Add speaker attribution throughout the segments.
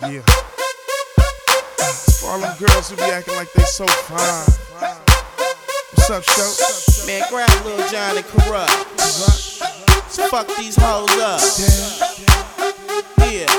Speaker 1: Yeah. For all them girls who be acting like they so fine. What's up, Show?
Speaker 2: Man, grab Lil Jon and Kurupt. Let's fuck these hoes up. Yeah.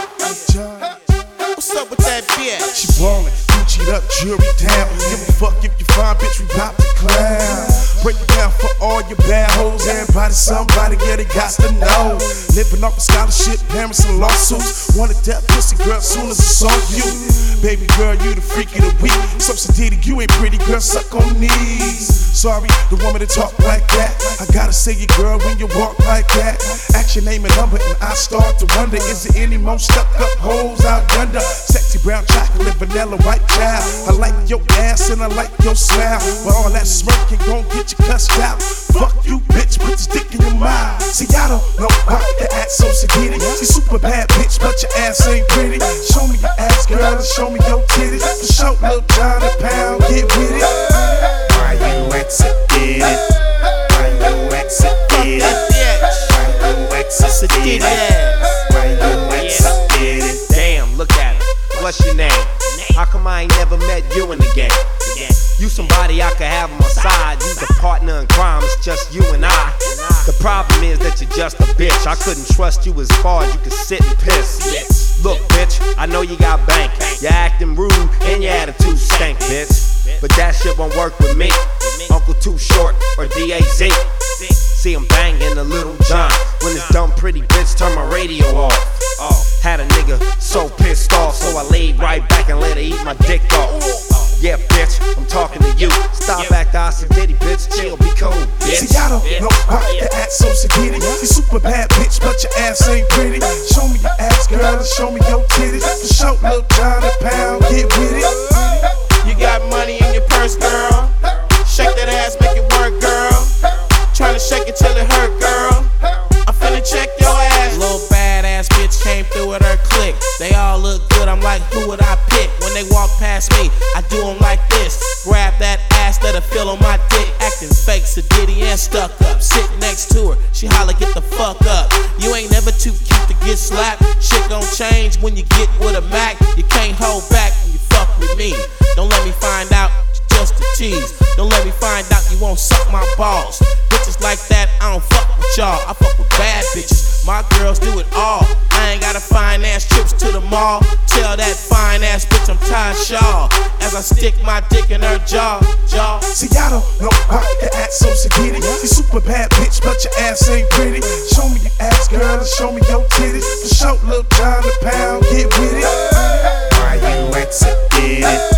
Speaker 2: What's up with that bitch?
Speaker 1: She ballin', Gucci'd up, jewelry down. Give a fuck if you find, bitch, we bout to clown. Break it down for all your bad hoes. Everybody, somebody, yeah, they got to know. Living off a scholarship, parents and lawsuits. Wanted that pussy, girl, soon as I saw you. Baby girl, you the freak of the week. So Sadidi, you ain't pretty, girl, suck on knees. Sorry, the woman that talk like that. I gotta say it, girl, when you walk like that. Ask your name and number, and I start to wonder, is there any more stuck up hoes out yonder? Sexy brown chocolate, vanilla white child. I like your ass and I like your smile, but all that smirking gon' get you cussed out. Fuck you, bitch, put this dick in your mouth. See, I don't know why your ass so sedity. You super bad, bitch, but your ass ain't pretty. Show me your ass, girl, and show me your titties. For sure, Lil Jon a pound, get with it.
Speaker 3: Why you exited it? Why you exited it? Why you exited it? Why you exited it?
Speaker 2: Damn, look at her. What's your name? How come I ain't never met you in the game? You somebody I could have on my side. You's a partner in crime, it's just you and I. The problem is that you're just a bitch. I couldn't trust you as far as you could sit and piss. Look, bitch, I know you got bank. You're acting rude and your attitude stank, bitch. But that shit won't work with me. Uncle Too Short or DAZ. See him banging a Lil Jon. When this dumb pretty bitch turned my radio off. Had a nigga so pissed off, so I laid right back and let her eat my dick off. Yeah, bitch, I'm talking to you. Stop acting Sadidi, bitch, chill, be cool, bitch.
Speaker 1: See, I don't know why your ass so sedity. You super bad, bitch, but your ass ain't pretty. Show me your ass, girl, and show me your titties. For sure, Lil Jon a pound, get with it.
Speaker 2: You got money in your purse, girl. Shake that ass, make it work, girl. Tryna shake it till it hurt, girl. I'm finna check your ass. Little badass bitch came through with her clique. They all look good, I'm like, who would I pick? When they walk past me, I do them like this. Grab that ass, let her feel on my dick. Acting fake, Sadidi and stuck up. Sit next to her, she holla, get the fuck up. You ain't never too cute to get slapped. Shit gon' change when you get with a Mac. You can't hold back when you fuck with me. Don't let me find out, you're just a tease. Don't let me find out you won't suck my balls. Bitches like that, I don't fuck with y'all. I fuck with bad bitches, my girls do it all. I ain't gotta finance trips to the mall. Tell that fine ass bitch I'm Ty Shaw as I stick my dick in her jaw.
Speaker 1: See, I don't know why your ass so sedity. You super bad, bitch, but your ass ain't pretty. Show me your ass, girl, and show me your titties. For sure, Lil Jon a pound, get with it.
Speaker 3: Why you exited it?